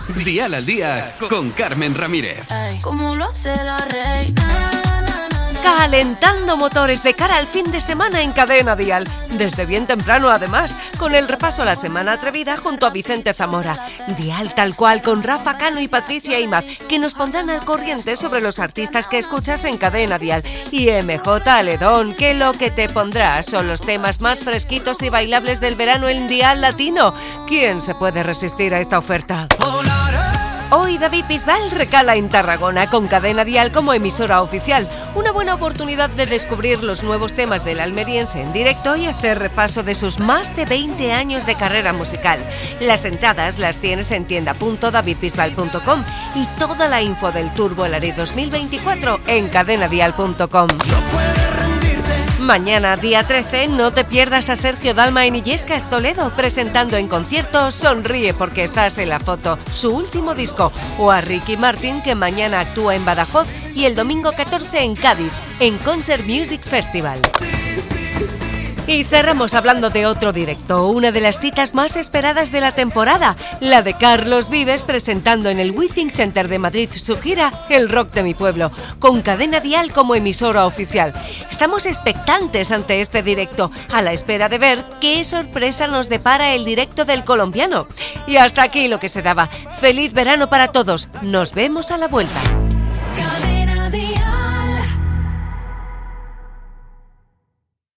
Dial al Día con Carmen Ramírez. Como lo hace la reina. Calentando motores de cara al fin de semana en Cadena Dial. Desde bien temprano, además, con el repaso a la semana atrevida junto a Vicente Zamora. Dial tal cual con Rafa Cano y Patricia Imaz, que nos pondrán al corriente sobre los artistas que escuchas en Cadena Dial. Y MJ Aledón, que lo que te pondrá son los temas más fresquitos y bailables del verano en Dial Latino. ¿Quién se puede resistir a esta oferta? Hoy David Bisbal recala en Tarragona con Cadena Dial como emisora oficial. Una buena oportunidad de descubrir los nuevos temas del almeriense en directo y hacer repaso de sus más de 20 años de carrera musical. Las entradas las tienes en tienda.davidbisbal.com y toda la info del Tour Volare 2024 en cadenadial.com. Mañana, día 13, no te pierdas a Sergio Dalma en Illescas, Toledo, presentando en concierto Sonríe porque estás en la foto, su último disco, o a Ricky Martin, que mañana actúa en Badajoz y el domingo 14 en Cádiz, en Concert Music Festival. Y cerramos hablando de otro directo, una de las citas más esperadas de la temporada, la de Carlos Vives presentando en el Withing Center de Madrid su gira El Rock de mi Pueblo, con Cadena Dial como emisora oficial. Estamos expectantes ante este directo, a la espera de ver qué sorpresa nos depara el directo del colombiano. Y hasta aquí lo que se daba. Feliz verano para todos. Nos vemos a la vuelta.